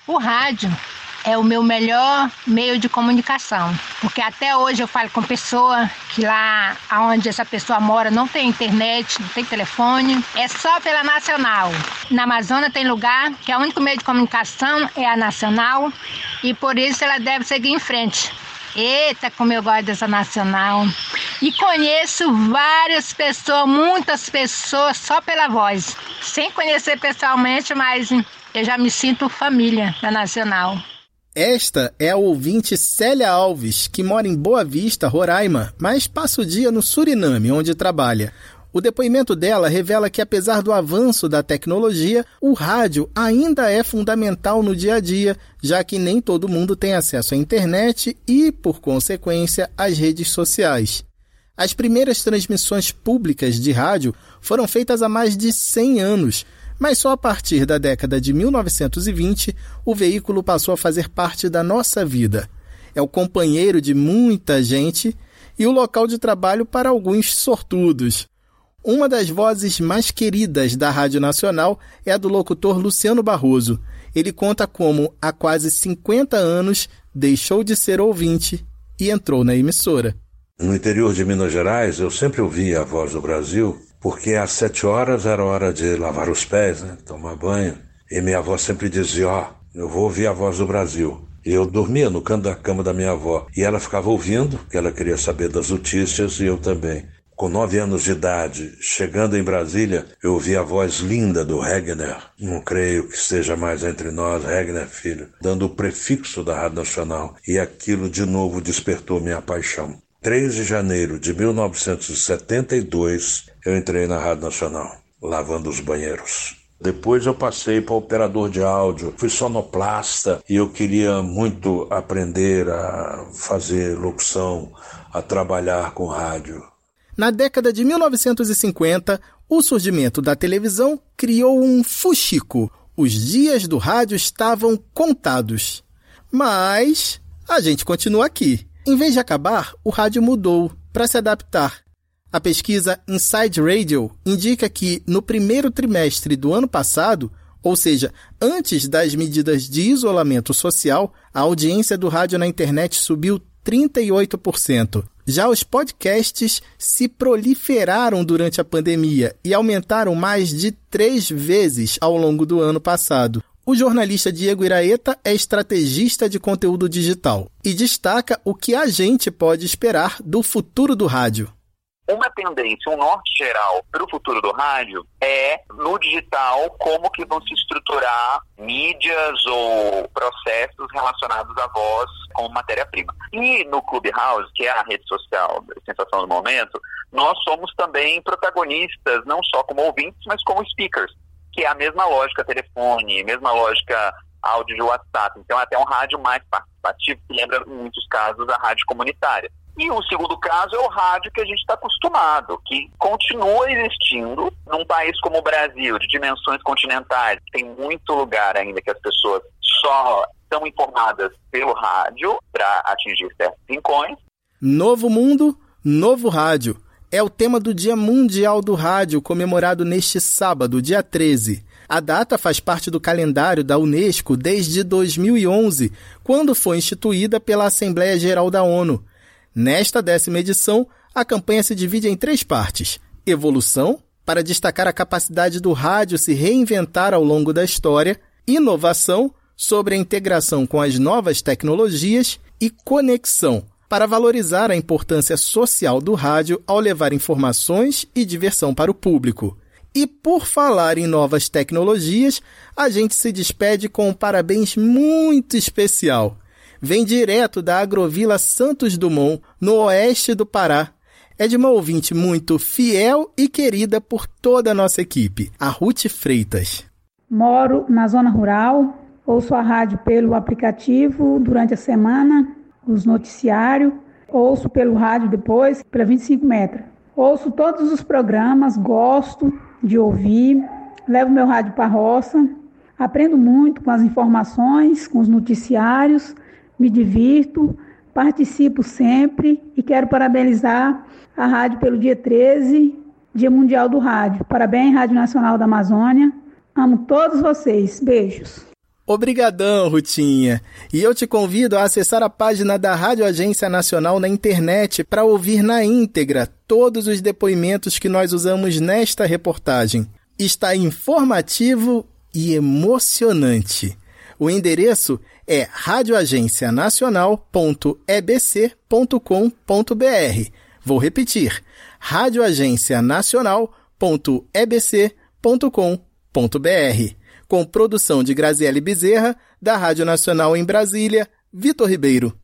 O rádio é o meu melhor meio de comunicação, porque até hoje eu falo com pessoa que lá onde essa pessoa mora não tem internet, não tem telefone, é só pela Nacional. Na Amazônia tem lugar que é o único meio de comunicação é a Nacional e por isso ela deve seguir em frente. Eita, como eu gosto dessa Nacional. E conheço várias pessoas, muitas pessoas só pela voz, sem conhecer pessoalmente, mas eu já me sinto família da Nacional. Esta é a ouvinte Célia Alves, que mora em Boa Vista, Roraima, mas passa o dia no Suriname, onde trabalha. O depoimento dela revela que, apesar do avanço da tecnologia, o rádio ainda é fundamental no dia a dia, já que nem todo mundo tem acesso à internet e, por consequência, às redes sociais. As primeiras transmissões públicas de rádio foram feitas há mais de 100 anos, mas só a partir da década de 1920 o veículo passou a fazer parte da nossa vida. É o companheiro de muita gente e o local de trabalho para alguns sortudos. Uma das vozes mais queridas da Rádio Nacional é a do locutor Luciano Barroso. Ele conta como, há quase 50 anos, deixou de ser ouvinte e entrou na emissora. No interior de Minas Gerais, eu sempre ouvia a Voz do Brasil, porque às 7 horas era hora de lavar os pés, né? Tomar banho. E minha avó sempre dizia, eu vou ouvir a Voz do Brasil. E eu dormia no canto da cama da minha avó. E ela ficava ouvindo, que ela queria saber das notícias, e eu também. Com 9 anos de idade, chegando em Brasília, eu ouvi a voz linda do Regner. Não creio que esteja mais entre nós, Regner, filho. Dando o prefixo da Rádio Nacional. E aquilo de novo despertou minha paixão. 3 de janeiro de 1972, eu entrei na Rádio Nacional, lavando os banheiros. Depois eu passei para operador de áudio, fui sonoplasta e eu queria muito aprender a fazer locução, a trabalhar com rádio. Na década de 1950, o surgimento da televisão criou um fuxico. Os dias do rádio estavam contados. Mas a gente continua aqui. Em vez de acabar, o rádio mudou para se adaptar. A pesquisa Inside Radio indica que, no primeiro trimestre do ano passado, ou seja, antes das medidas de isolamento social, a audiência do rádio na internet subiu 38%. Já os podcasts se proliferaram durante a pandemia e aumentaram mais de 3 vezes ao longo do ano passado. O jornalista Diego Iraeta é estrategista de conteúdo digital e destaca o que a gente pode esperar do futuro do rádio. Uma tendência, um norte geral para o futuro do rádio é, no digital, como que vão se estruturar mídias ou processos relacionados à voz como matéria-prima. E no Clubhouse, que é a rede social da Sensação do Momento, nós somos também protagonistas, não só como ouvintes, mas como speakers, que é a mesma lógica telefone, mesma lógica áudio de WhatsApp. Então é até um rádio mais participativo, que lembra, em muitos casos, a rádio comunitária. E o segundo caso é o rádio que a gente está acostumado, que continua existindo num país como o Brasil, de dimensões continentais. Tem muito lugar ainda que as pessoas só são informadas pelo rádio para atingir certos rincões. Novo mundo, novo rádio. É o tema do Dia Mundial do Rádio, comemorado neste sábado, dia 13. A data faz parte do calendário da Unesco desde 2011, quando foi instituída pela Assembleia Geral da ONU. Nesta 10ª edição, a campanha se divide em 3 partes. Evolução, para destacar a capacidade do rádio se reinventar ao longo da história. Inovação, sobre a integração com as novas tecnologias. E conexão, para valorizar a importância social do rádio ao levar informações e diversão para o público. E por falar em novas tecnologias, a gente se despede com um parabéns muito especial. Vem direto da Agrovila Santos Dumont, no oeste do Pará. É de uma ouvinte muito fiel e querida por toda a nossa equipe, a Ruth Freitas. Moro na zona rural, ouço a rádio pelo aplicativo durante a semana, os noticiários, ouço pelo rádio depois, pela 25 metros. Ouço todos os programas, gosto de ouvir, levo meu rádio para a roça, aprendo muito com as informações, com os noticiários, me divirto, participo sempre e quero parabenizar a rádio pelo dia 13, Dia Mundial do Rádio. Parabéns, Rádio Nacional da Amazônia. Amo todos vocês. Beijos. Obrigadão, Rutinha. E eu te convido a acessar a página da Rádio Agência Nacional na internet para ouvir na íntegra todos os depoimentos que nós usamos nesta reportagem. Está informativo e emocionante. O endereço é radioagencianacional.ebc.com.br. Vou repetir, radioagencianacional.ebc.com.br. Com produção de Graziele Bezerra, da Rádio Nacional em Brasília, Vitor Ribeiro.